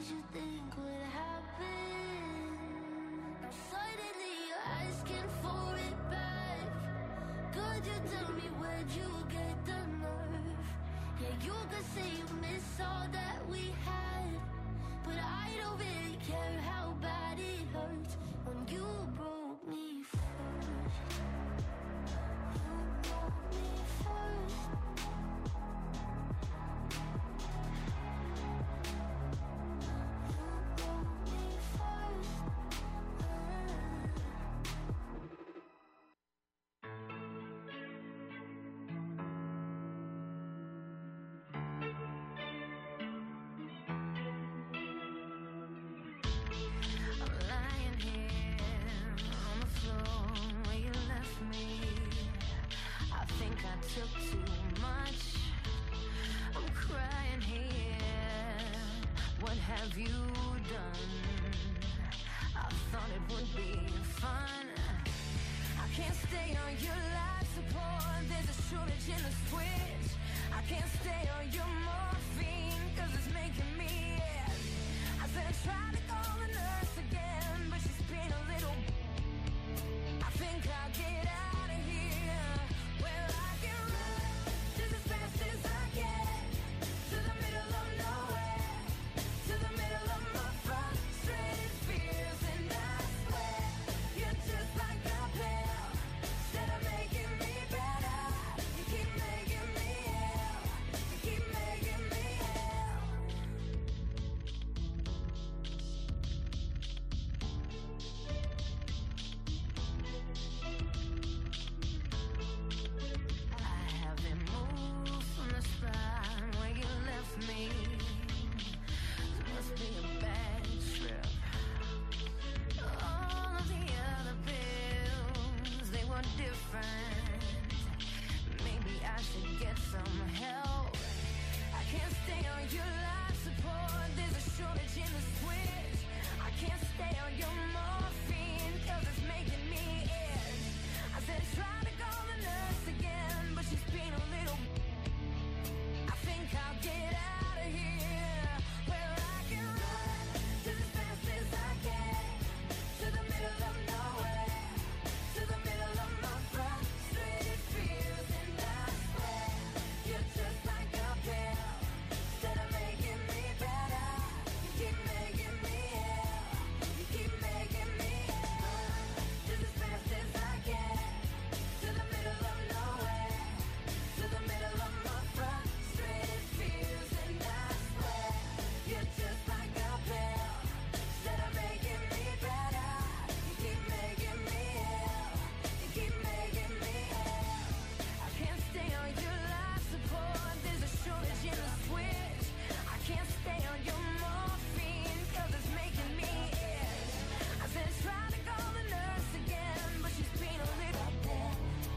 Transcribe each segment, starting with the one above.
did you think would happen? Now suddenly you're asking for it back. Could you tell me where'd you get the nerve? Yeah, you could say you miss all that we had, but I don't really care how bad it hurts when you broke me first. You broke me first. Took too much. I'm crying here. What have you done? I thought it would be fun. I can't stay on your life support. There's a shortage in the switch. I can't stay on your morphine, cause it's making me ill. I said I tried to call the nurse again, but she's been a little. I think I'll get out of here. Well, I can run just as fast as I can to the middle of nowhere, to the middle of my frustrated fears, and I swear you're just like a pill. Instead of making me better, you keep making me ill. You keep making me ill. I haven't moved from the spot where you left me. It must be a bad trip. All of the other bills, they were different. Maybe I should get some help. I can't stay on your life support. There's a shortage in the switch. I can't stay on your morphine, cause it's making me itch. I said try to call the nurse again, but she's been a little. I think I'll get out of here. Where I can run just as fast as I can to the middle of nowhere, to the middle of my frustrated fears, and I swear you're just like a pill. Instead of making me better, you keep making me ill. You keep making me ill. Just as fast as I can to the middle of nowhere, to the middle of my frustrated fears, and I swear you're just like a pill. Instead of making me better, you keep making me ill. You keep making me ill. I can't stay on your life support. There's a shortage in the switch. I can't stay on your morphine, cause it's making me itch. I said try to call the nurse again, but she's been a little dead.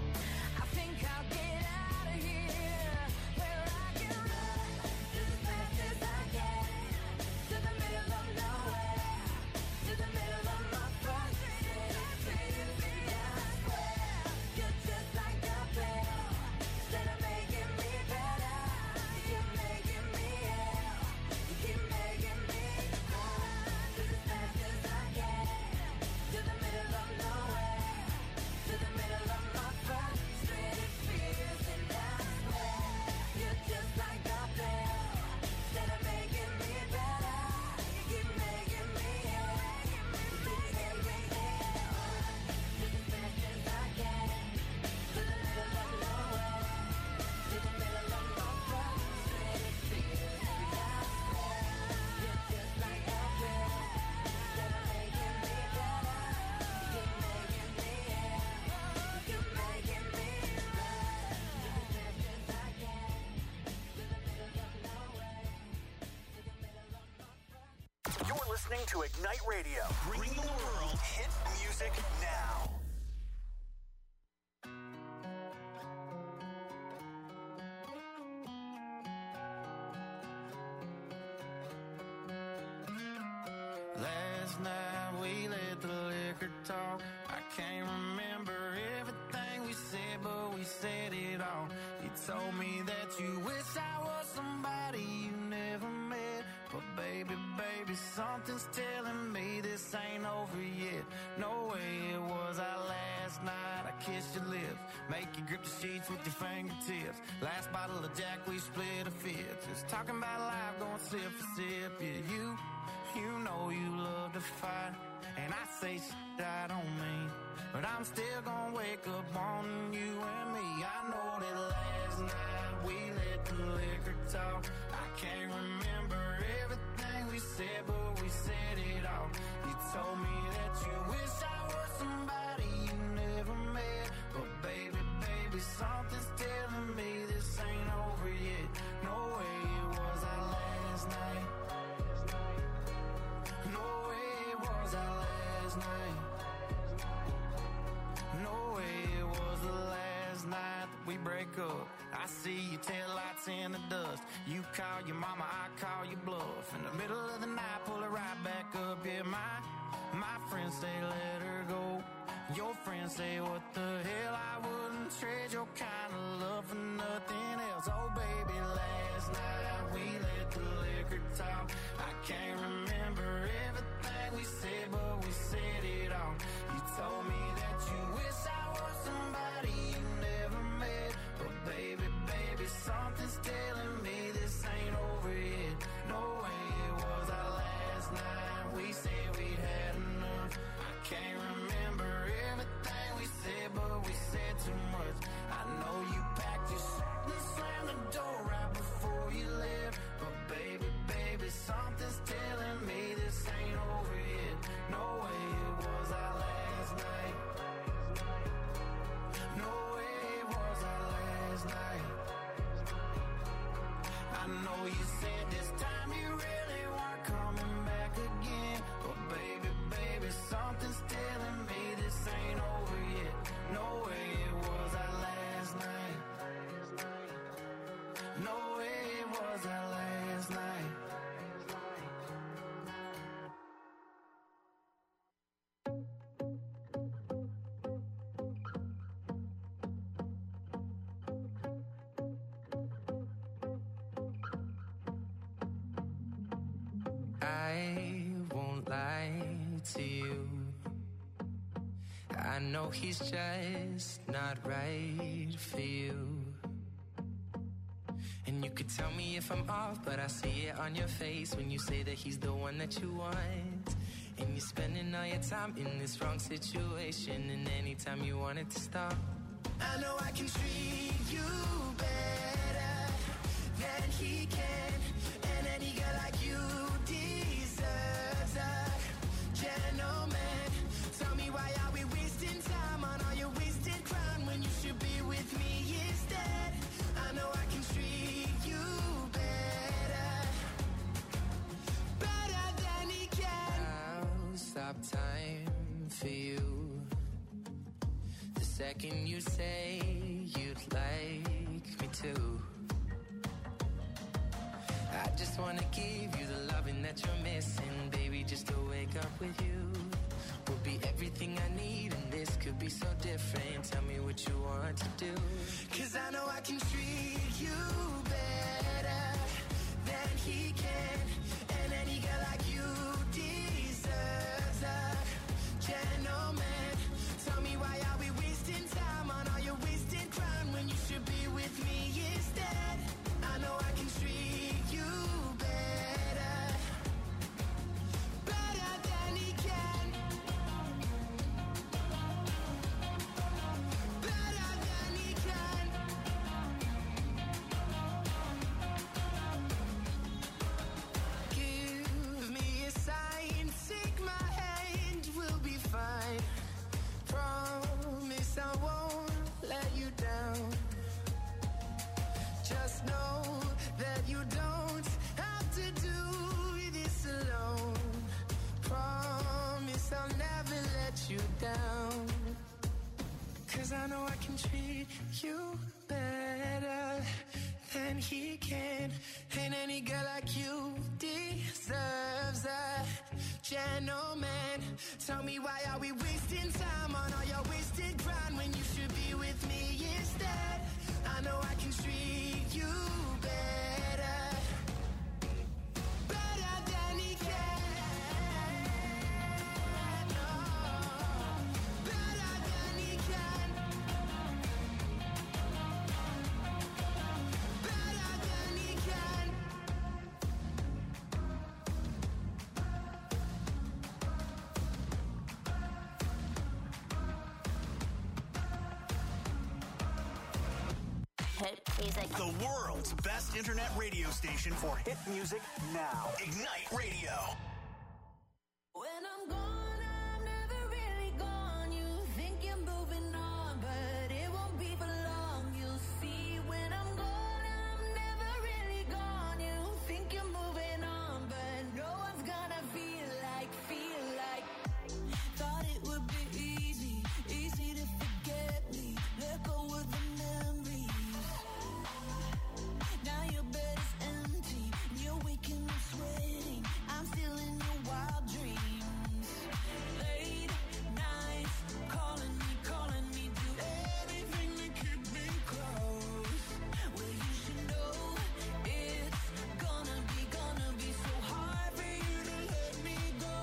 I think I'll get out of here. Where I can run just as fast as I can to the middle of nowhere, to the middle of my frustrated fears, and I swear you're just like a pill. Instead of making me better, you keep making me ill. You keep making me run just as fast as I can to the middle of nowhere, to the middle of my frustrated fears, and I swear you're just like a pill. Instead of making me better, you keep making me ill. You keep making me ill. Just as fast as I can to the middle of nowhere, to the middle of my frustrated fears, and I swear you're just like a pill. Instead of making me better, you keep making me ill. You keep making me run just as fast as I can to the middle of nowhere, to the middle of my frustrated. You're listening to Ignite Radio, bringing the world hit music now. Last night we let the liquor talk. I can't remember everything we said, but we said it all. You told me that you wish I was somebody you never met, but baby, Make you grip the sheets with your fingertips. Last bottle of Jack, we split a fifth. Just talking about life, going sip for sip. Yeah, you know you love to fight. And I say shit I don't mean, but I'm still gonna wake up wanting you and me. I know that last night we let the liquor talk. I can't remember everything we said, but we said it all. You told me that you wish I was somebody you never met, but baby, something's telling me this ain't over yet. No way it was our last night. No way it was our last night. No way it was the last night that we break up. I see your taillights in the dust. You call your mama, I call your bluff. In the middle of the night, pull her right back up. Yeah, my friends say let her go. Your friends say what the hell, I wouldn't trade your kind of love for nothing else. Oh baby, last night we let the liquor talk. I can't remember everything we said, but we said it all. You told me that you wish I was somebody you never met, but baby, something's telling me this ain't over yet. No way it was our last night. We said we'd had enough. I can't remember everything we said, but we said too much. I know you packed your shit and slammed the door right before you left, but baby, something's telling me this ain't over yet. No way it was our last night. No way it was our last night. I know you said this time you really weren't coming back again, but baby, something's telling me this ain't over yet. No way it was our last night. No way it was our last night. I won't lie to you. I know he's just not right for you. And you could tell me if I'm off, but I see it on your face when you say that he's the one that you want. And you're spending all your time in this wrong situation, and anytime you want it to stop, I know I can treat you better than he can. And any girl like you deserves a gentleman. Tell me why are we wasting time on all your wasted crown when you should be with me instead. I know I can treat you better than he can. I'll stop time for you the second you say you'd like me to. I just wanna give you the loving that you're missing, baby. Just to wake up with you will be everything I need, and this could be so different. Tell me what you want to do, 'cause I know I can treat you better than he can. And any girl like you deserves a gentleman. Tell me why are we wasting time on all your wasted crown when you should be with me instead. I know I can treat you better than he can. Better than he can. Give me a sign, take my hand, we'll be fine. Promise I won't let you down. Just know that you don't have to do this alone. Promise I'll never let you down. 'Cause I know I can treat you better than he can. And any girl like you deserves a gentleman. Tell me why are we wasting time on all your wasted ground when you should be with me instead. I know I can treat you better than he can. No, better than he can. hit music. The world's best internet radio station for hit music now. Ignite Radio. When I'm gone, I'm never really gone. You think you're moving on, but it won't be for long. You'll see when I'm gone, I'm never really gone. You think you're moving on, but no one's gonna feel like. Thought it would be easy to forget me. Let go of the memories. Now your bed is empty, and you're waking up sweating. I'm still in your wild dreams. Late nights, calling me, do anything to keep me close. Well, you should know it's gonna be so hard for you to let me go.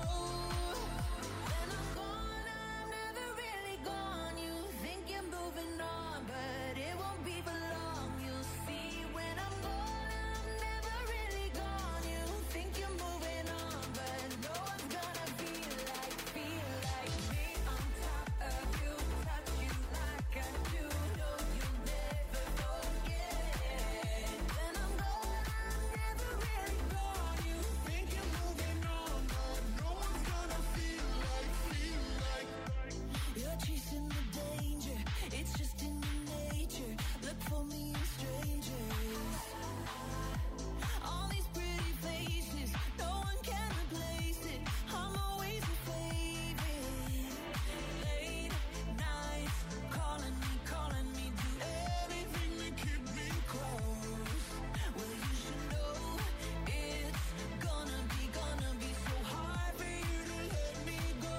When I'm gone, I'm never really gone. You think you're moving on, but it won't be for long. You'll see when I'm gone, I'm never really gone. You think you're moving on, but no one's gonna feel like me on top of you, touch you like I do. No, you'll never forget. When I'm gone, I'm never really gone. You think you're moving on, but no one's gonna feel like. You're chasing the danger, it's just in your nature. Look for me in strangers. All these pretty faces, no one can replace it. I'm always a favorite. Late nights, calling me, do anything to keep me close. Well, you should know it's gonna be so hard for you to let me go.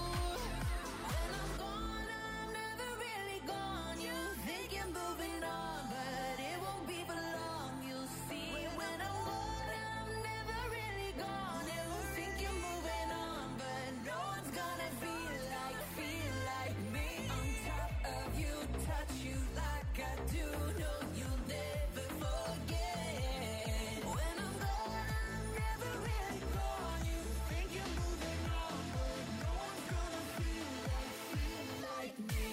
When I'm gone, I'm never really gone. You think you're moving on, but it won't be for long. You'll see when I'm gone, I'm never really gone. You think you're moving on, but no one's gonna feel like me on top of you, touch you like I do. No, you'll never forget. When I'm gone, I'm never really gone. You think you're moving on, but no one's gonna feel like me.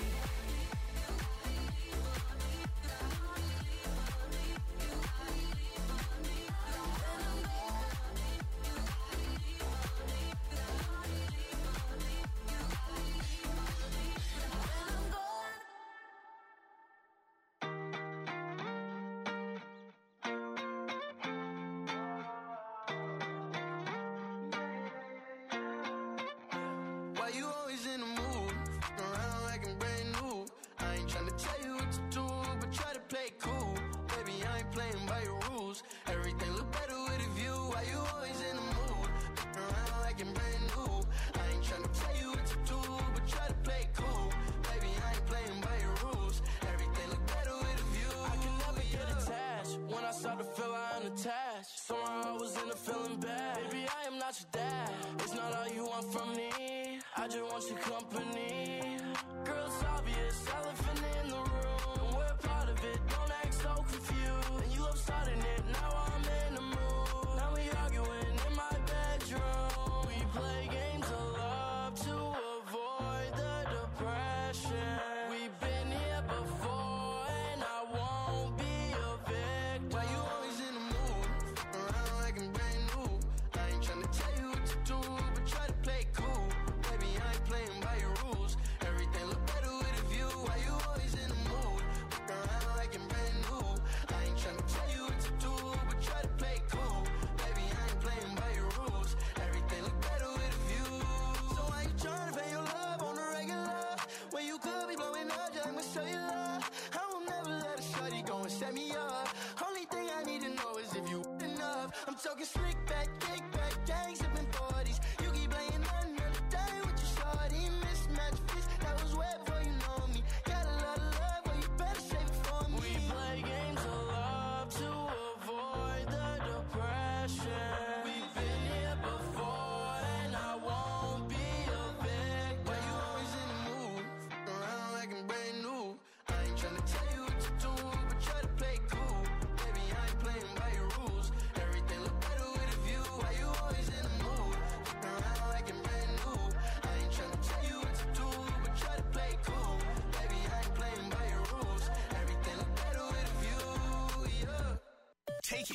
Why you always in the mood? Around like I'm brand new. I ain't tryna tell you what to do, but try to play it cool. Baby, I ain't playing by your rules. Everything look better with a view. Why you always in the mood? Around like I'm brand new. I ain't tryna tell you what to do, but try to play it cool. Baby, I ain't playing by your rules. Everything look better with a view. I can never get attached. When I start to feel I'm unattached, somehow I was in a feeling bad. Baby, I am not your dad. It's not all you want from me. I just want your company. Girl, it's obvious, elephant in the room. And we're part of it, don't act so confused. And you love starting it, now I'm in the mood. Now we arguing in my bedroom. We play games of love to avoid the depression. We've been here before, and I won't be a victim. Why you always in the mood? Around like I'm brand new. I ain't tryna tell you what to do, but try to play it cool. Baby, I ain't playing by your rules. Everything look better with a view. Why you always in the mood? Around like I'm brand new. I ain't tryna tell you what to do, but try to play it cool. Baby, I ain't playing by your rules. Everything look better with a view. So why you tryna pay your love on the regular? When you could be blowing up just like my cellular. I will never let a shorty go and set me up. Only thing I need to know is if you enough. I'm talking slick back, kick back, gang sipping 40s. You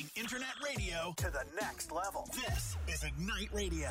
taking internet radio to the next level. This is Ignite Radio.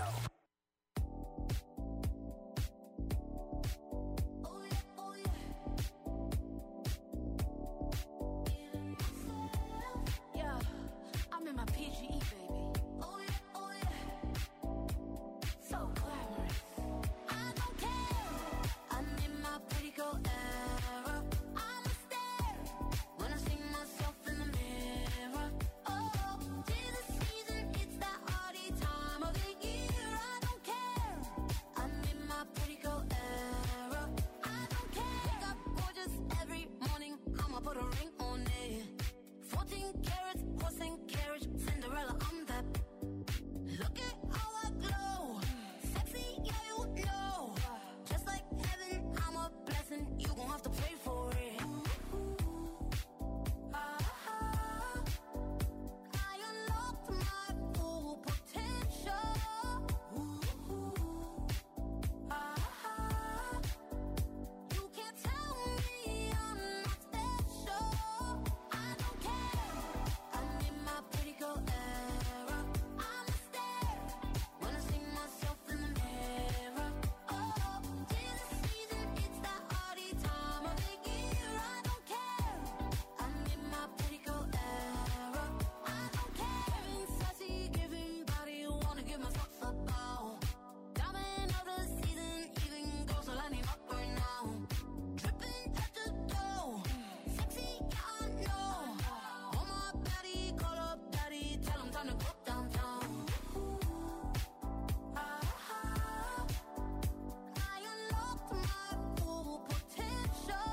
Yeah, I'm in my PGE, baby. Oh yeah. So glamorous. I don't care. I'm in my pretty girl era. I'm a stare when I see myself in the mirror. Oh, tis the season, it's that hardy time of the year. I don't care. I'm in my pretty girl era. I don't care. Wake up gorgeous every morning. I'ma put a ring on it. 14 carats, horse and carriage, Cinderella, I'm that. Look at how I glow. Sexy, yeah, you know. Just like heaven, I'm a blessing. You gon' have to pay for it. I unlocked my full potential. You can't tell me I'm not special. I don't care. I'm in my pretty girl era. I'm a stare when I see myself in the mirror. Oh, tis the season, it's that hardy time of the year. I don't care. I'm in my pretty girl era. I don't care. Giving sassy, giving body, wanna give my socks a bow. Diamond of the season, even goes till I need up right now. Dripping at the toe, sexy, yeah, I know. On my body, call up daddy, tell him time to go downtown. I unlocked my full potential.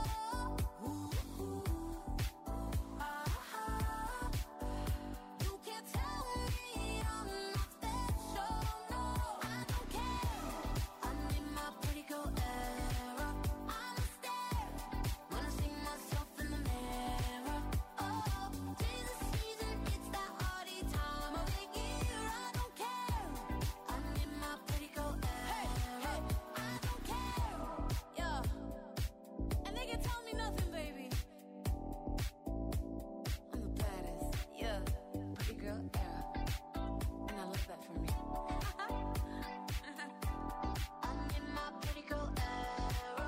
You can't tell me I'm not special. No, I don't care. I'm in my pretty girl era. I'm a stare when I see myself in the mirror. Oh, tis the season, it's that hardy time of the year. I don't care. I'm in my pretty girl era. I don't care. Yeah, and they can tell me nothing, baby. I'm the baddest. Yeah, pretty girl era, and I love that for me. I'm in my pretty girl era.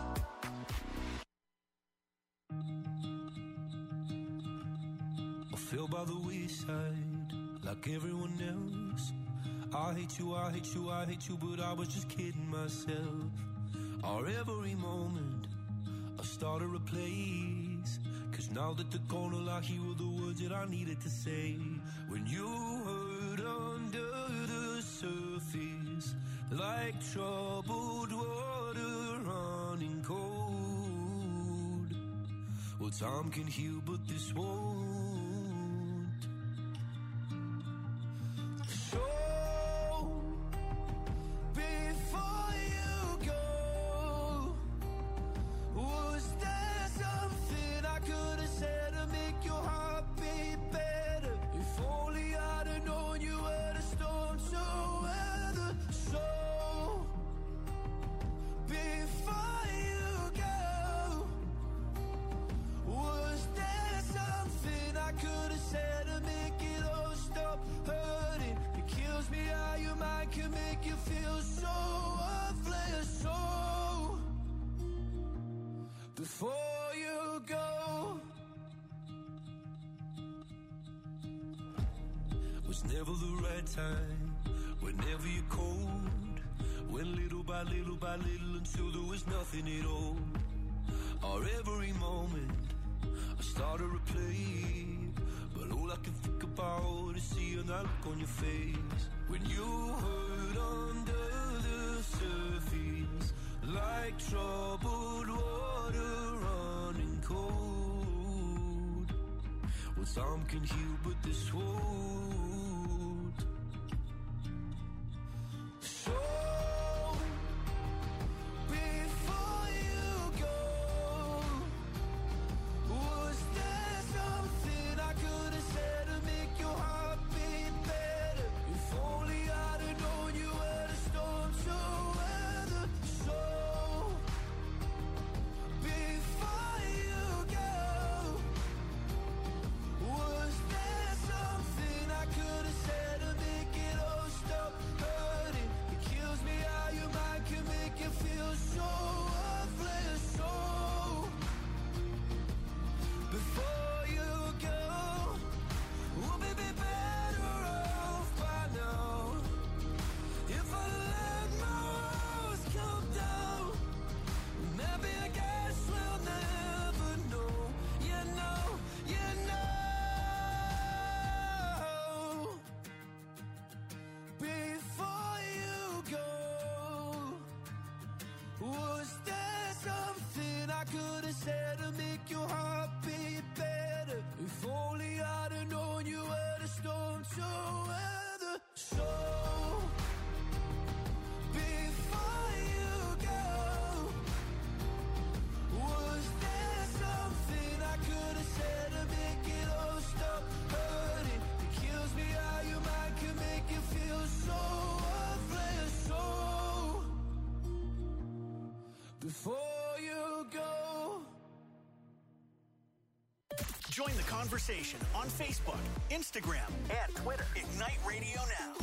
I feel by the wayside like everyone else. I hate you, I hate you, I hate you, but I was just kidding myself. Our every moment I started a place. Cause now that they're gone, all I hear were the words that I needed to say. When you hurt under the surface, like troubled water running cold. Well, time can heal, but this won't. So, before you go, was there something I could have said to make your heart beat better? If only I'd have known you were the storm to weather. So, before you go, was there something I could have said to make it all stop hurting? It kills me how your mind can make you feel so worthless. So, before you go, was never the right time, whenever you're cold. Went little by little by little until there was nothing at all. Our every moment I started to play, but all I can think about is seeing that look on your face. When you hurt under the surface, like troubled water running cold. Well, some can heal, but this won't. So, before you go, was there something I could have said to make your heart beat better? If only I'd have known you were the storm to weather. So, before you go, was there something before you go. Join the conversation on Facebook, Instagram, and Twitter. Ignite Radio Now.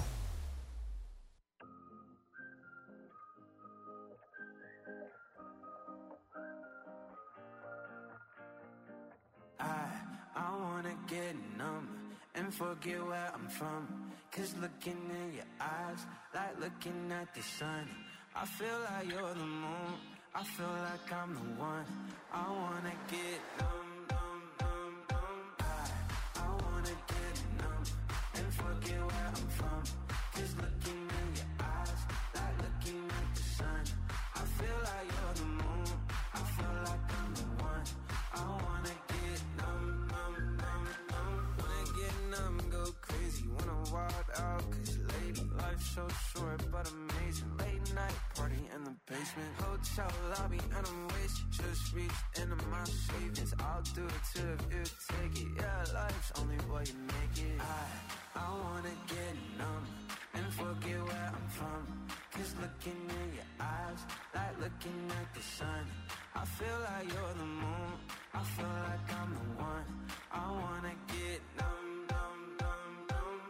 I wanna get numb and forget where I'm from. 'Cause looking in your eyes, like looking at the sun. I feel like you're the moon, I feel like I'm the one. I wanna get numb, numb, numb, numb. I wanna get numb and forget where I'm from. 'Cause looking in your eyes, like looking at the sun. I feel like you're the moon, I feel like I'm the one. I wanna get numb, numb, numb, numb. Wanna get numb, go crazy, wanna wild out. 'Cause lady, life's so short but amazing. Late night party in the basement, hotel lobby and I'm wasted. Just reached into my savings, I'll do it too if you take it. Yeah, life's only what you make it. I wanna get numb and forget where I'm from. 'Cause looking in your eyes, like looking at the sun. I feel like you're the moon, I feel like I'm the one. I wanna get numb, numb, numb, numb.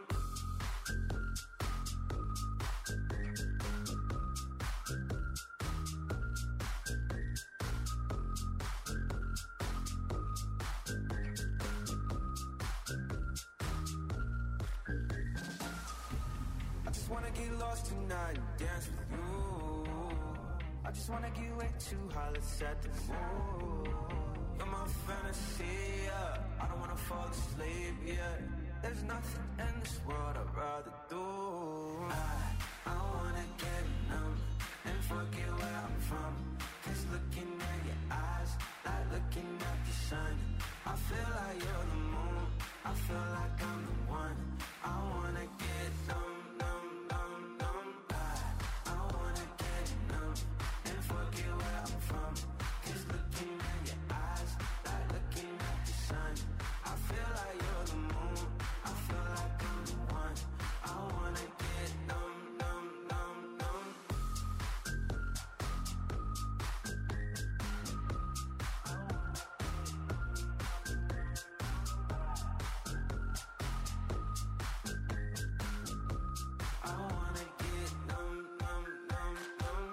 I just wanna get lost tonight and dance with you. I just wanna get way too high, let's set the mood. You're my fantasy, yeah. I don't wanna fall asleep, yeah. There's nothing in this world I'd rather do. I wanna get numb and forget where I'm from. 'Cause looking at your eyes, like looking at the sun. I feel like you're the moon, I feel like I'm the one. I wanna get numb, numb, numb, numb. I wanna get numb and forget where I'm from. 'Cause looking in your eyes, like looking at the sun. I feel like you're the moon, I feel like I'm the one. I wanna get numb, numb, numb, numb. I wanna get numb, numb, numb, numb.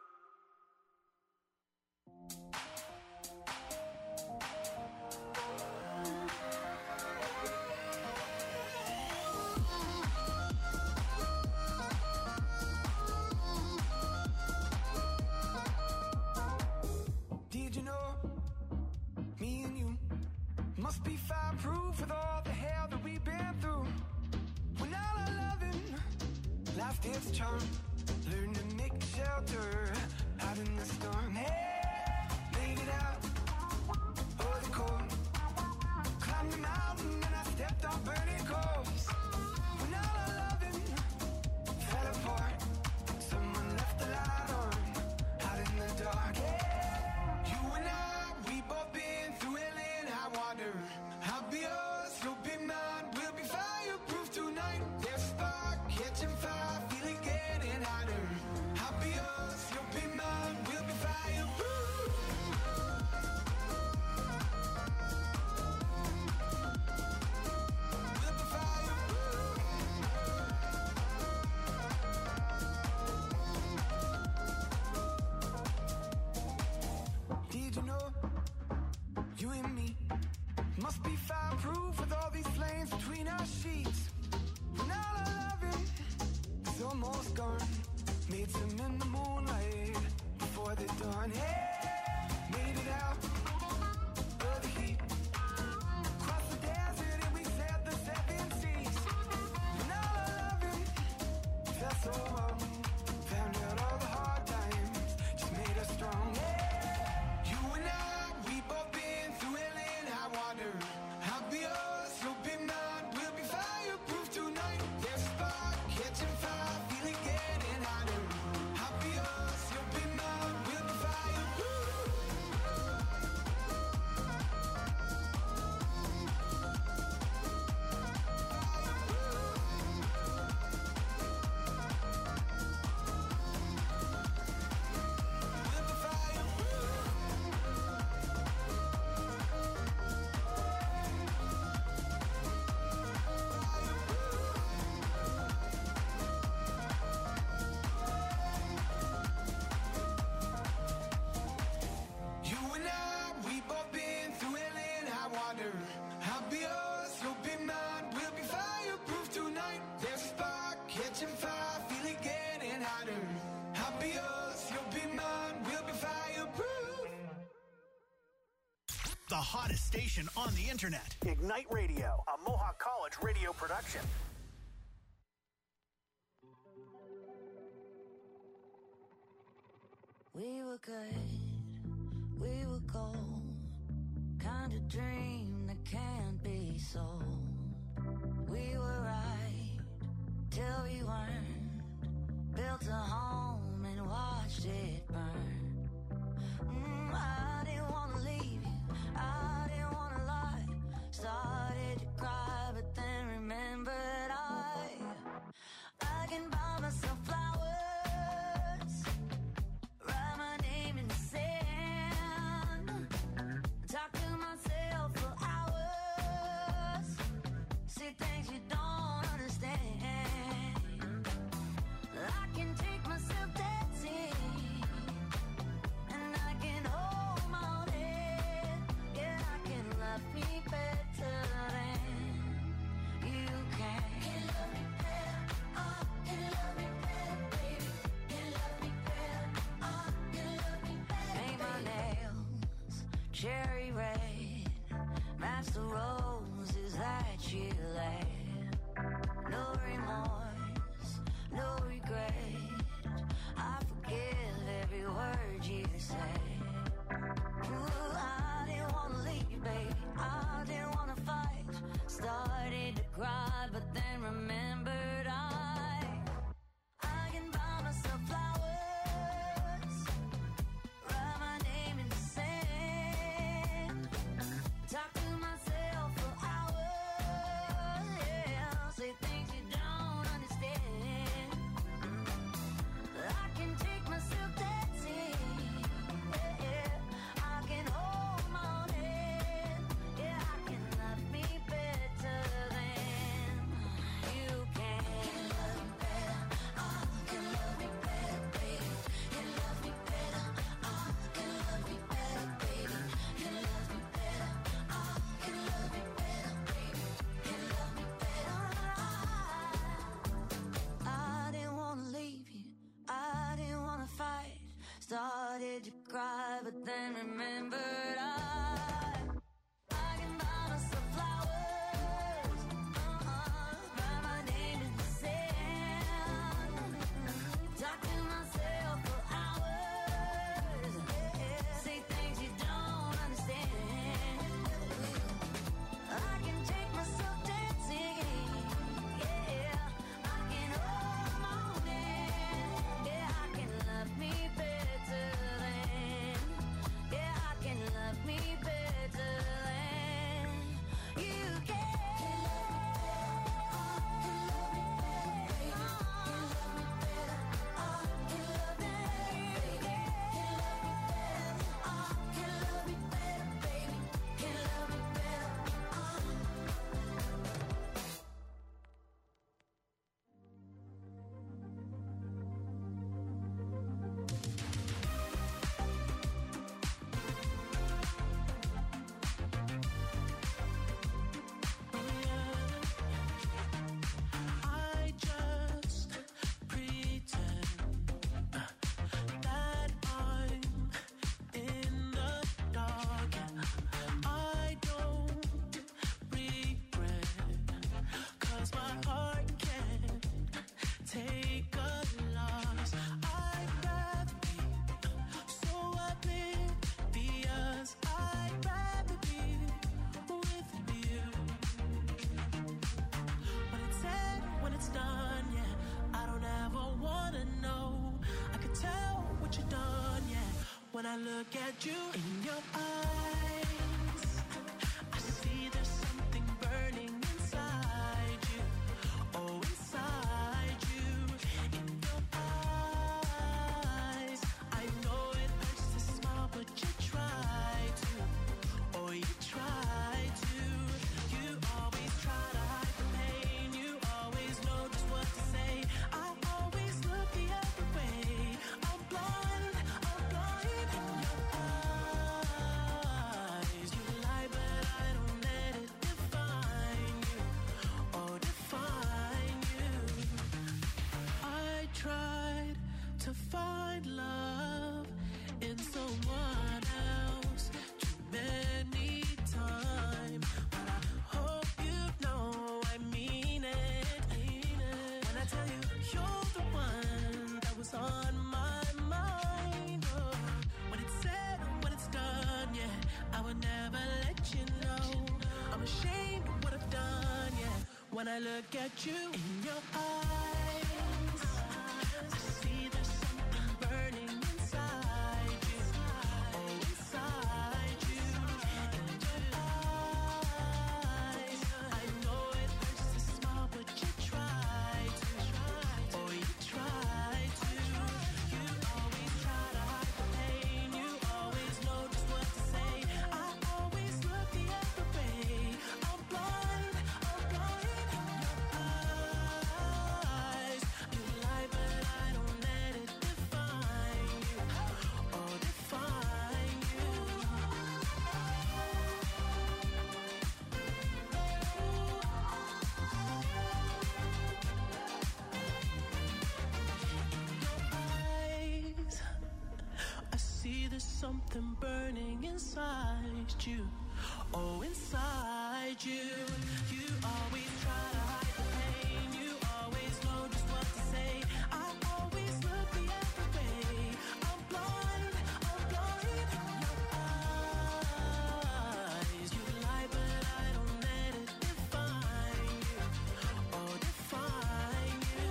Did you know, me and you must be fireproof with all the hell that we've been through. When all our loving, life takes charm. Learn to make shelter out in the storm. Hey, made it out, oh the cold. Climbed the mountain and I stepped on burning coals. When all our loving fell apart, someone left the light on out in the dark. You and I, we both been through hell and high water. I'll be yours, you'll be mine. We'll be fireproof tonight. There's a spark, catching fire, feeling getting hotter. I'll be yours, you'll be mine. We'll be fireproof. We'll be fireproof. Did you know, you and me must be fireproof with all these flames between our sheets. When all our loving is almost gone, made some in the moonlight before the dawn. Hey, made it out of the heat, crossed the desert and we sailed the 7 seas. When all our loving felt so wrong, found out all the hard times just made us strong. Hey, you and I, we both been through hell and high water. I'll be yours, you'll be mine. We'll be fireproof tonight. There's a spark, catching fire, feeling getting hotter. I'll be yours, you'll be mine. We'll be fireproof. The hottest station on the internet. Ignite Radio, a Mohawk College radio production. We were good, we were gold. Kind of dream that can't be sold. We were right till we weren't. Built a home and watched it burn. I didn't want to leave you, I didn't want to lie. Started to cry, but then remembered I can buy myself flowers, write my name in the sand, talk to myself for hours, see things you don't understand. I can take myself dancing, and I can hold my own head. Yeah, I can love me better than you can. Can love me better, can love me better, baby. Can love me better, can love me better. Paint my nails cherry red, match the roses that you laid. No remorse, no regret. I forgive every word you say. Ooh, I didn't want to leave, baby. I didn't want to fight. Started to cry, but then remembered I can buy myself flowers, write my name in the sand, talk to myself for hours, yeah, say things you don't understand. I can take myself dancing, yeah, I can hold my own head, yeah, I can love me better than you can. Can love me better, can love me better, baby. Can love me better, can love me better, baby. Can love me better, can love me better, baby. Can love me better. I didn't want to leave you, I didn't want to fight. Started to cry, but then remembered I can buy myself flowers, write my name in the sand, talk to myself for hours, say things you don't understand. I can take myself dancing, yeah, I can hold my own hand, yeah, I can love me better than, yeah, I can love me better than you can. I just pretend that I'm in the dark. I don't regret, 'cause my heart can't take a loss. I'd rather be so oblivious. I'd rather be with you. When it's said, when it's done, yeah, I don't ever wanna know. I can tell what you've done, yeah, when I look at you in your eyes. I see there's something burning inside you, oh, inside you, in your eyes. I know it hurts to smile, but you try to, oh, you try to. You always try to hide the pain, you always know just what to say. I always look the other way. I'm blind in your eyes. You lie, but I don't let it define you, oh, define you. I tried to find love in someone else too many when I look at you. In your eyes, I see there's something burning inside you. Oh, inside you. In your eyes, I know it hurts to smile, but you try to. Oh, you try to. You always try to hide the pain. You always know just what to say. I always look the other way. I'm blind in your eyes. You lie, but I don't let it define you. Oh, define you. Eyes, I see there's something burning inside you. Oh, inside you. You always try to hide the pain. You always know just what to say. I always look the other way. I'm blind in your eyes. You lie, but I don't let it define you. Oh, define you.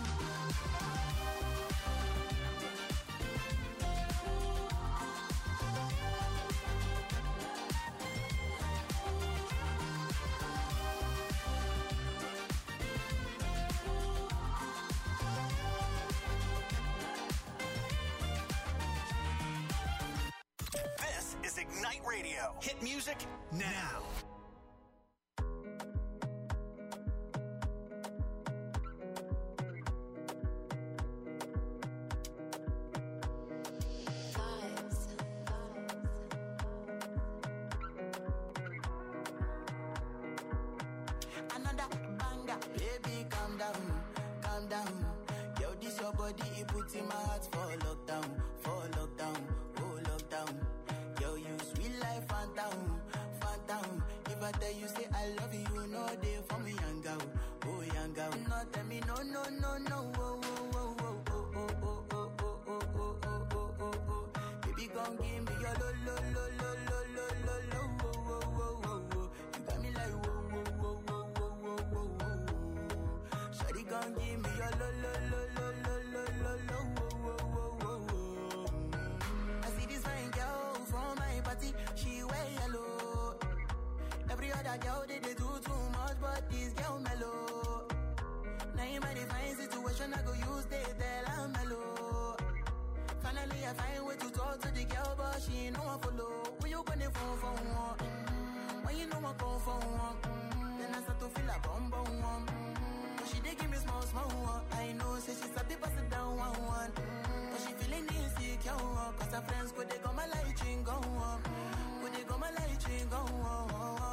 This is Ignite Radio. Hit music now. Another banger, baby, calm down, calm down. Yo, this your body, it puts in my heart for lockdown, oh lockdown. Yo, you sweet life, phantom, phantom. If I tell you say I love you, you know they for me, young girl, oh young girl. No, tell me no, no, no, no, oh, oh, oh, oh, oh, oh, oh, oh, oh, oh, oh, oh, oh, oh. Baby, gon' give me your lo, lo, lo, lo, lo, lo, lo, lo, oh, oh, oh, oh, oh. You got me like whoa, whoa, whoa, whoa, whoa, whoa, whoa, whoa. Shawty gon' give me your lo, lo, lo, lo, lo, lo, lo, lo, oh, oh, oh, oh, oh. I see this fine girl from my party, she wear yellow. Every other girl they do too much, but this girl mellow. Now in my divine situation, I go use they tell I'm mellow. Finally, I find way to talk to the girl, but she ain't no one follow. When you gonna phone for one? When you know I come for one? Then I start to feel a bum bum one. But she dey give me small small one. I know, say she's a bit pass it down one. But she feeling insecure, cause her friends could they go my light ring go on. Could they go my light ring go on.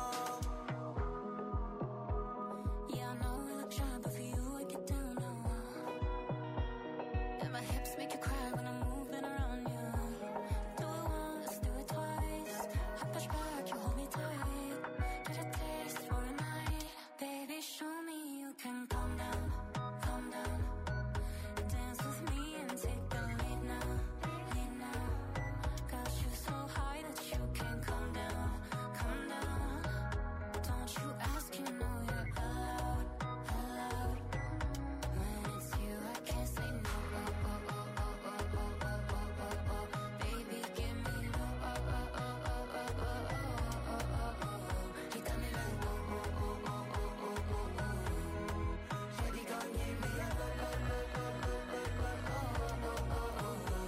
Yeah, I know we look shy, but for you I get down low. And my hips make you cry when I'm moving around you. Do it once, do it twice. I push back, you hold me tight. Get a taste for a night. Baby, show me you can calm down, calm down. Dance with me and take the lead now, lead now. Got you so high that you can't come down, come down. Don't you ask, you know you're allowed, allowed. When it's you, I can't say no. Oh, oh, oh, oh, oh, oh, oh, oh, oh, oh. Baby, give me low. Oh, oh, oh, oh, oh, oh, oh, oh, oh, oh. You got me like whoa, whoa, whoa, whoa, whoa, whoa, whoa. Shawty gon' give me a low, low, low, low, low, low, low, oh, oh, oh,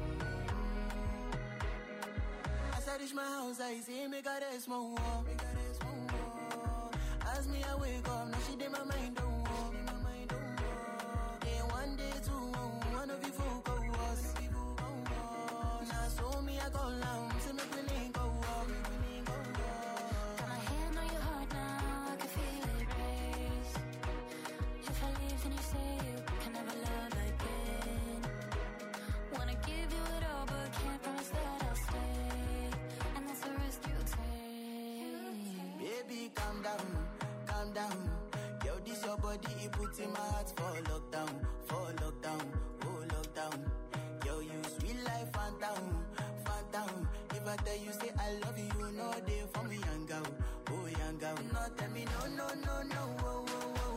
oh. As I reach my house, I see me got a small wall. As me, I wake up, now she did my mind don't walk. Day one, day two, one of you folk go us. Now so me, I go down, see me willing go walk. Got my hand on your heart now, I can feel it race. If I leave, then you say you can never love again. Wanna give you it all, but can't promise that I'll stay. And that's the risk you take. Baby, calm down, calm down. Yo, this your body, it puts in my heart for lockdown, oh lockdown. Yo, you sweet life, phantom, phantom. If I tell you say I love you, you know they for me, young girl, oh young girl. No, tell me no, no, no, no, oh, oh, oh.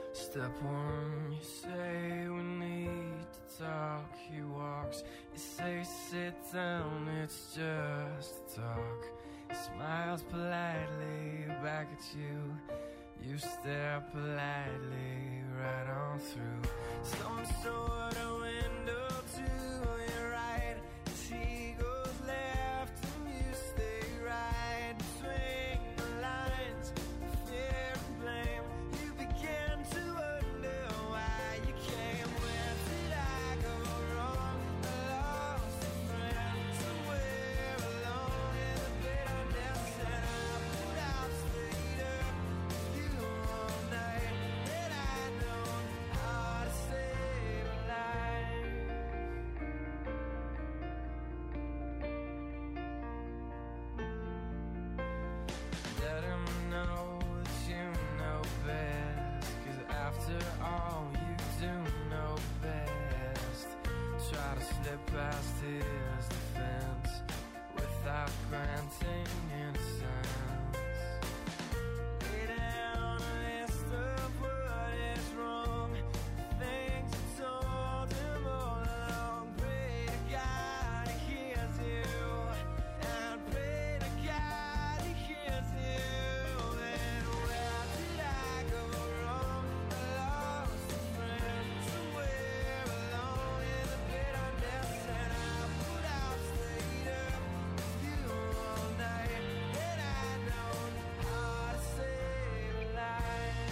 Step one, you say we need to talk. He walks, you say sit down, it's just a talk. He smiles politely back at you. You stare politely right on through some sort of window to your right. As he goes left and you stay right between the lines of fear and blame. You begin to wonder why you came. Where did I go wrong? I lost a friend somewhere alone in the bitterness, and I put out stayed up with you all night. And I know how to save a life. Let him know that you know best, 'cause after all you do know best. Try to slip past his defense without granting innocence. Lay down a list of what is wrong, things you told him all along. Pray to God he hears you, and pray to God he hears you. And where did I go wrong? I lost a friend somewhere alone in the bitterness, and I put out stayed up with you all night. And I know how to save a life.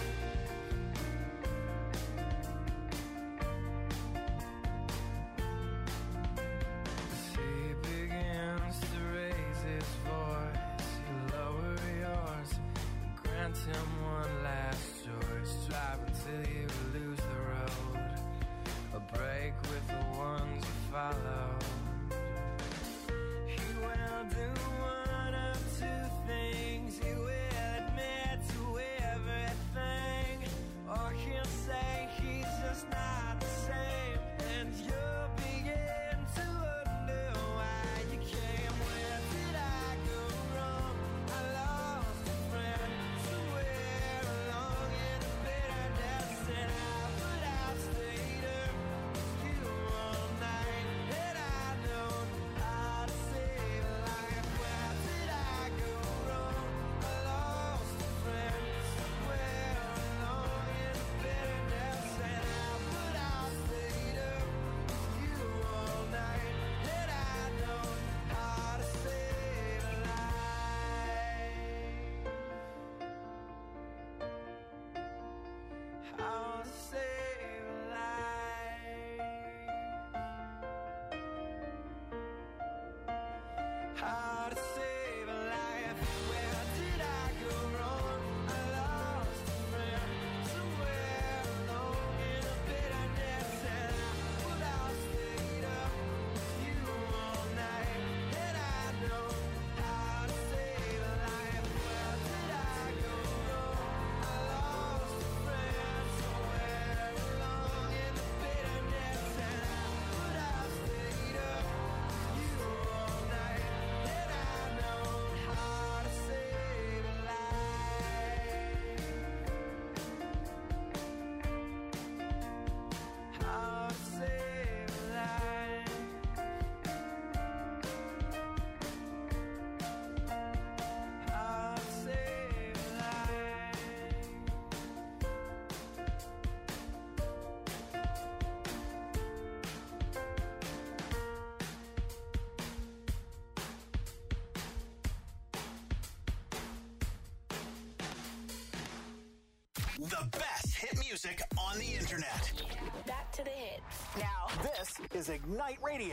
As he begins to raise his voice, you lower yours and grant him one last choice. Drive until you lose the road, a break with the ones you follow. He will do one of two things. He will admit to everything, or he'll say he's just not the same, and you'll begin to wonder why you came. Where did I go wrong? I lost a friend somewhere along in the bitterness, and I put out stayed up with you all night. And I know how to save a life. Where did I go wrong? I lost a friend somewhere along in the bitterness, and I put out stayed up with you all night. And I know how to save a life. How to save a life. How to save a life. Where did I go wrong? I lost a friend somewhere alone in the bitterness, and I put out stayed up with you all night. And I know how to save a life. Where did I go wrong? I lost a friend somewhere along in the bitterness, and I put out stayed up with you all night. And I know how to save a life. How to save a life. How to save a life. The best hit music on the internet. Back to the hits. Now, this is Ignite Radio.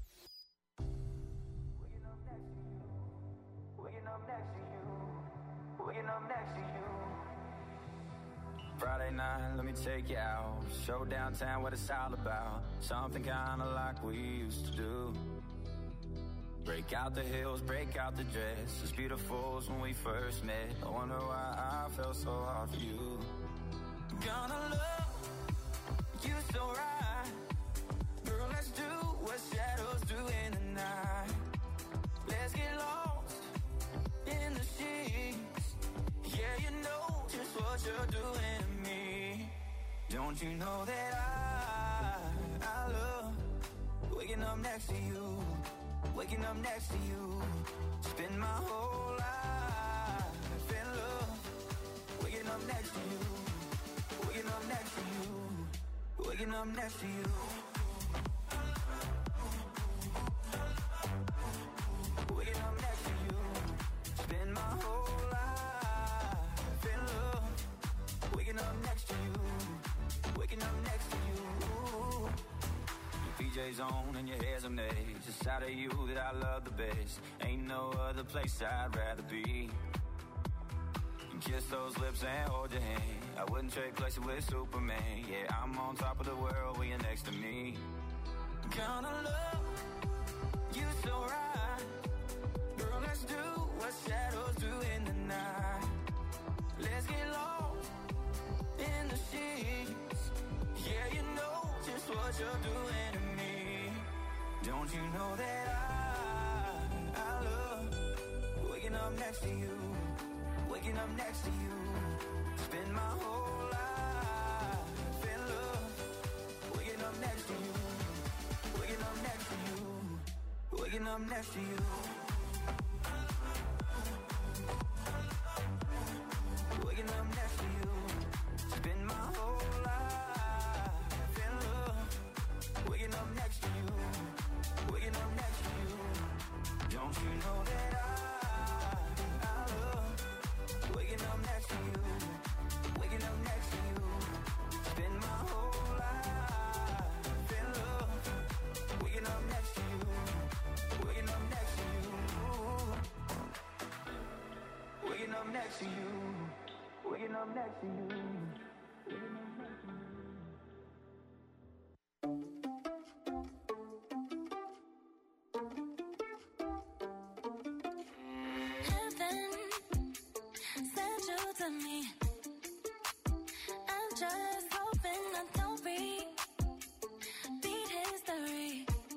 Friday night, let me take you out. Show downtown what it's all about. Something kinda like we used to do. Break out the heels, break out the dress. As beautiful as when we first met. I wonder why I felt so hard for you. Gonna love you so right. Girl, let's do what shadows do in the night. Let's get lost in the sheets. Yeah, you know just what you're doing to me. Don't you know that I love waking up next to you, waking up next to you. Spend my whole life in love, waking up next to you, waking up next to you, waking up next to you. Waking up next to you, spend my whole life in love, waking up next to you, waking up next to you. Your PJ's on and your hair's amazing. It's out of you that I love the best. Ain't no other place I'd rather be. And kiss those lips and hold your hand. I wouldn't trade places with Superman. Yeah, I'm on top of the world when you're next to me. Gonna love you so right. Girl, let's do what shadows do in the night. Let's get lost in the sheets. Yeah, you know just what you're doing to me. Don't you know that I love waking up next to you, waking up next to you. Spend my whole life in love, waking up next to you, waking up next to you, waking up next to you. Waking up next to you, spend my whole life in love. Waking up next to you, waking up next to you. Don't you know that I love waking up next to you, waking up next to you. Spend my whole life in love. Waking up next to you, waking up next to you. Waking up next to you. Waking up next to you. Heaven sent you to me. I'm just hoping I don't beat history.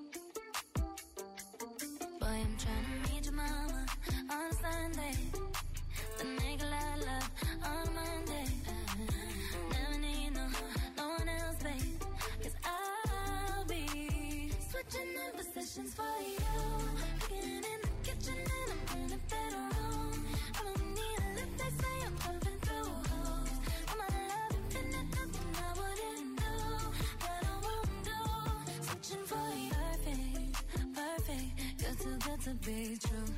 Boy, I'm trying to meet your mama on Sunday. The nigga I love on Monday. Never need no one else, babe. 'Cause I'll be switching in positions for you. Getting in the kitchen and I'm in the bedroom. I don't need a lift, they say I'm jumping through holes. I'm out of love, infinite, nothing I wouldn't do, that I won't do. Switching for you, perfect, perfect. You're too good to be true.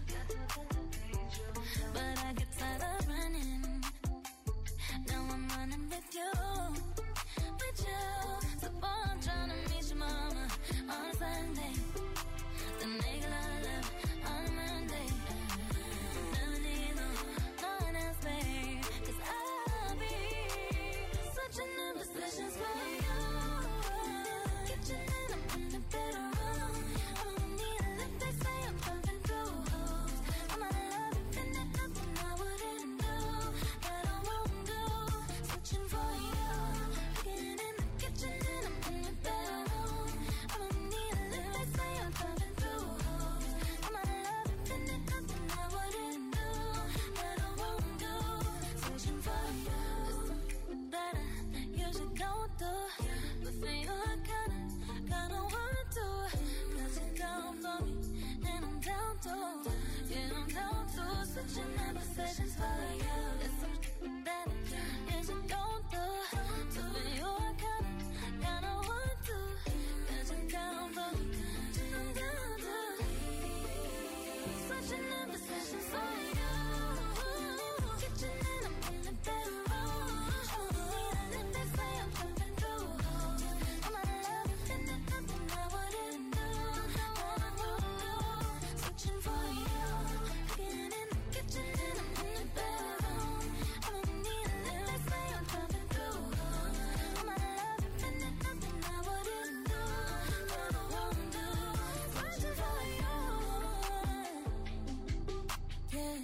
But I get tired of running. Now I'm running with you, with you. So boy, I'm trying to meet your mama on Sunday. The nigga I love on Monday. Never need no one else, babe. 'Cause I'll be switching in positions for you. Kitchen and I'm in the bedroom. I don't need a lift, they say I'm jumping through holes. I'm out of love, infinite, nothing I wouldn't do, that I won't do. Switching for you. Getting in the kitchen and I'm in the bedroom. I don't need a lift, they say I'm jumping through holes. I'm out of love, infinite, nothing I wouldn't do, that I won't do. Switching for you. There's something that I usually don't do, but for you I kinda want to. 'Cause you're down for me and I'm down to. Yeah, I'm down to. Switching in positions for you. There's something that I usually don't do, but for you I kinda want to. 'Cause you're down for me and I'm down to. Switching in positions for you. Kitchen and I'm in the bedroom. And if they say I'm jumping through holes, I'm out of love, infinite, nothing I wouldn't do, that I won't do. Switching for you. Getting in the kitchen and I'm in the bedroom. I don't need a lift, they say I'm jumping through holes. I'm out of love, infinite, nothing I wouldn't do, that I won't do. Switching for you. Yeah.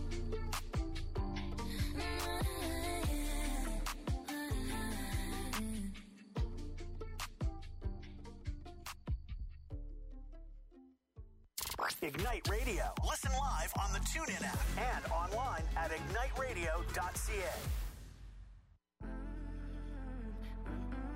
Ignite Radio. Listen live on the TuneIn app and online at igniteradio.ca.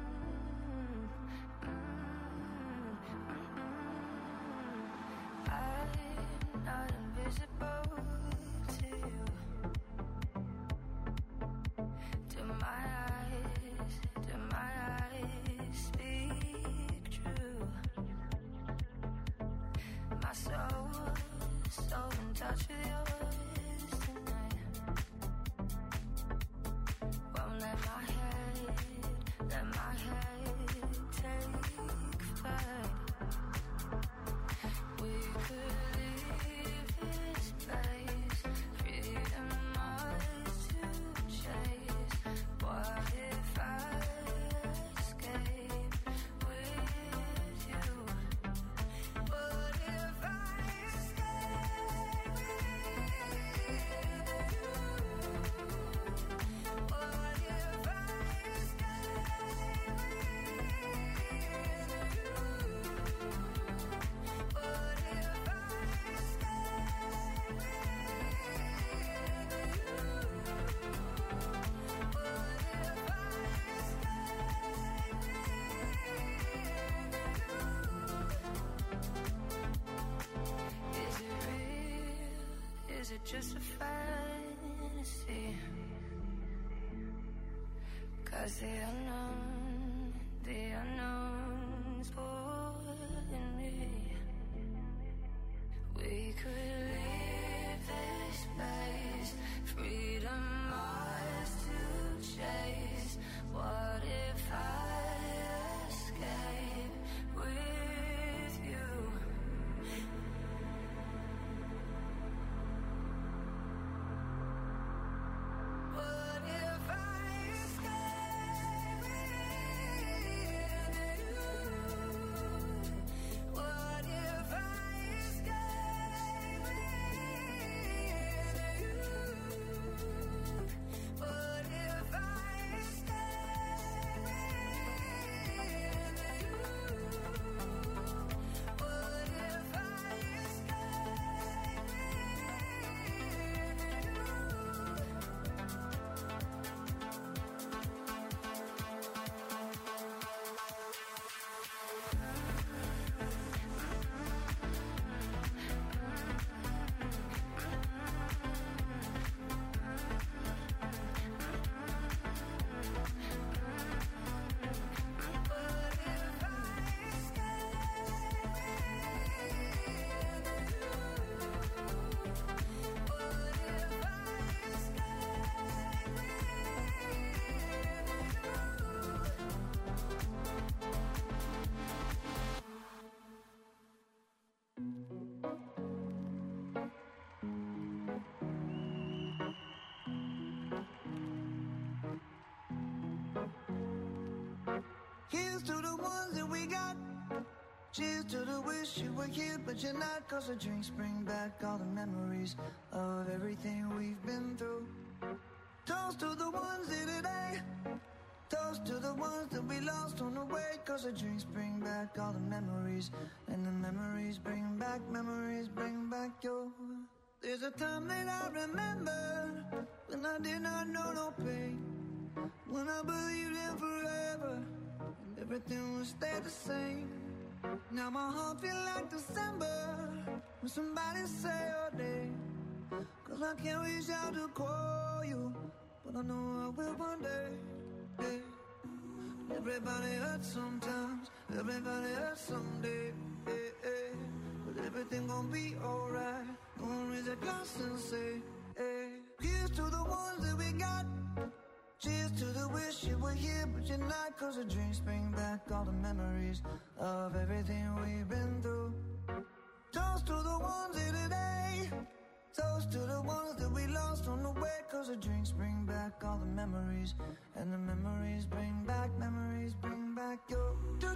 so in touch with yours tonight. Won't let my head take flight. We could leave this place, freedom ours to chase. What if I escape with you? What if I escape with you? What if I escape Is it just a fantasy? 'Cause the unknown's pulling me. We could leave this place, freedom ours to chase. What if I escape with you? What if I escape with you? What if I escape with you? What if I escape with you? What if I Here's to the ones that we got. Cheers to the wish you were here, but you're not. 'Cause the drinks bring back all the memories of everything we've been through. Toast to the ones here today. Toast to the ones that we lost on the way. 'Cause the drinks bring back all the memories. And the memories bring back your. There's a time that I remember when I did not know no pain. When I believed in forever and everything would stay the same. Now my heart feel like December when somebody say your name. 'Cause I can't reach out to call you, but I know I will one day. Yeah. Everybody hurts sometimes, everybody hurts someday. But everything gon' be alright. Gonna raise a glass and say, hey. Here's to the ones that we got. Cheers to the wish you were here, but you're not. 'Cause the drinks bring back all the memories of everything we've been through. Toast to the ones here today. Toast to the ones that we lost on the way. 'Cause the drinks bring back all the memories. And the memories bring back your.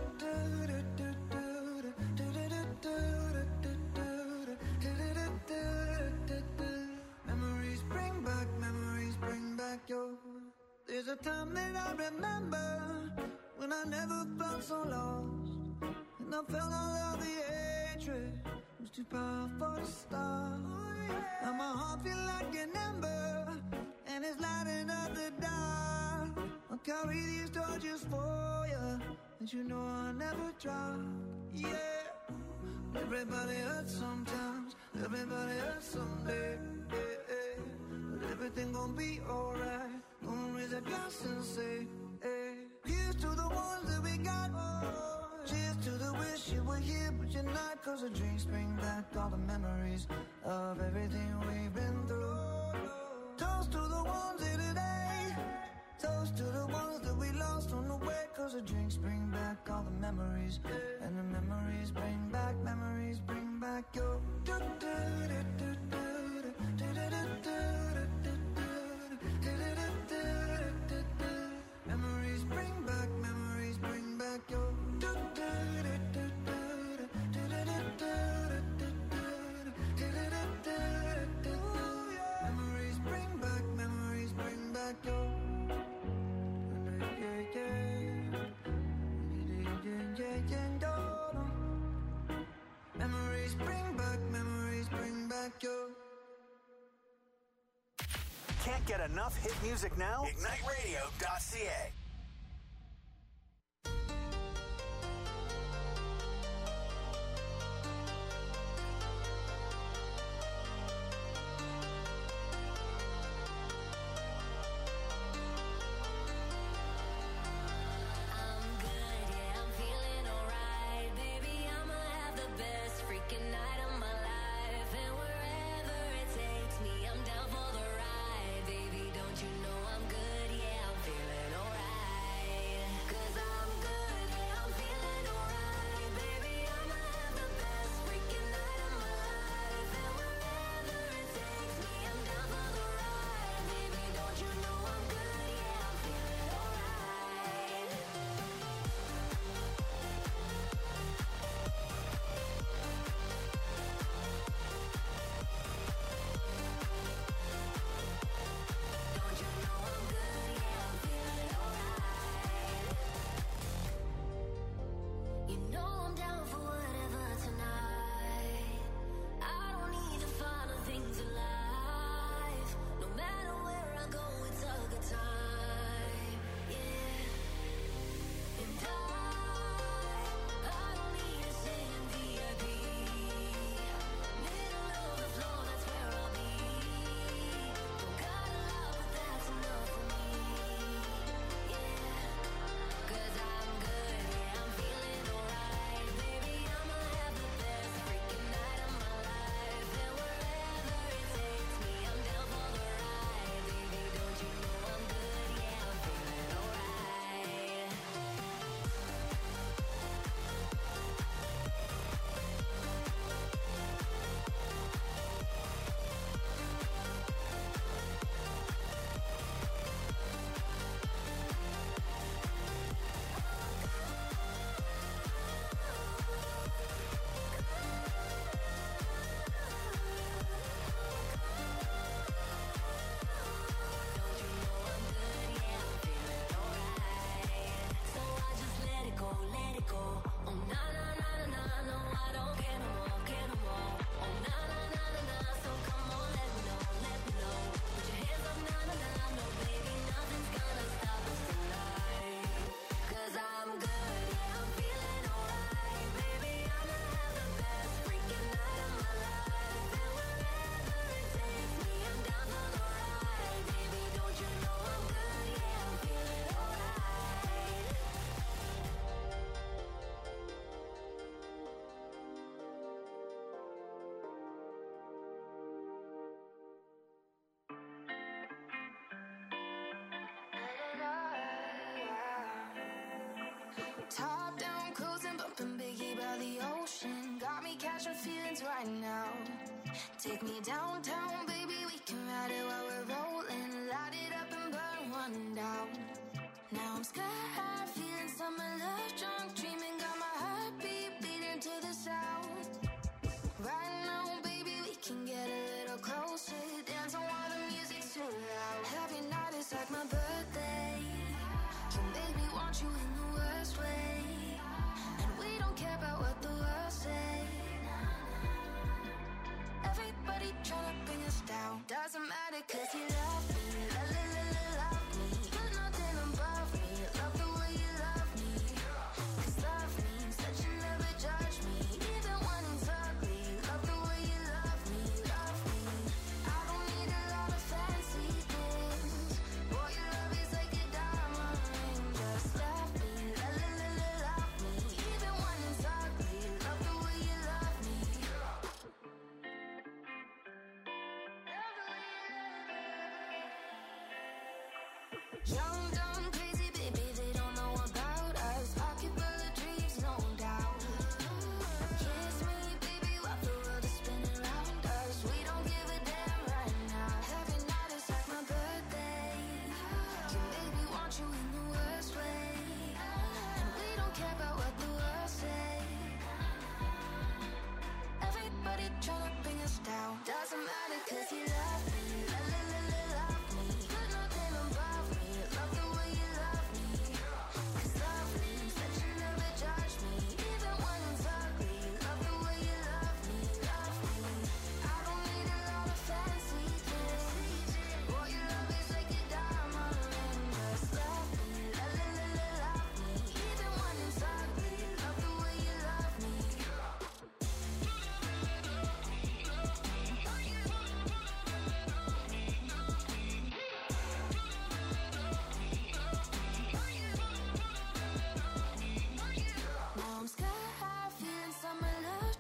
Memories bring back your. There's a time that I remember when I never felt so lost. And I felt all of the hatred was too powerful to stop. Now my heart feel like an ember, and it's lighting up the dark. I'll carry these torches for you, and you know I'll never drop. Yeah. Everybody hurts sometimes, everybody hurts someday. But everything gon' be alright. Gonna raise a glass and say, hey. Here's to the ones that we got. Cheers to the wish you were here, but you're not. cause the drinks bring back all the memories of everything we've been through. Toast to the ones here today. Toast to the ones that we lost on the way, cause the drinks bring back all the memories. And the memories bring back your memories bring back your memories bring back your memories bring back your. Can't get enough hit music now? IgniteRadio.ca. Top down, cruising, bumping Biggie by the ocean. Got me catching feelings right now. Take me downtown, baby, we can ride it while we're rolling. Light it up and burn one down. Now I'm scared, feeling summer love drunk, dreaming, got my heartbeat beating to the sound. Right now, baby, we can get a little closer, dancing while the music's too loud. Every night is like my birthday. You make me want you in the worst way, and we don't care about what the world say. Everybody tryna bring us down. Doesn't matter 'cause you love me, love me. You're nothing above me. Love the way you love me. 'Cause love means that you never judge me, even when it's ugly. Love the way you love me, love me. I don't need a lot of fancy things. Boy, your love is like a diamond ring. Just love me, love me. Even when it's ugly, love the way you love me. Young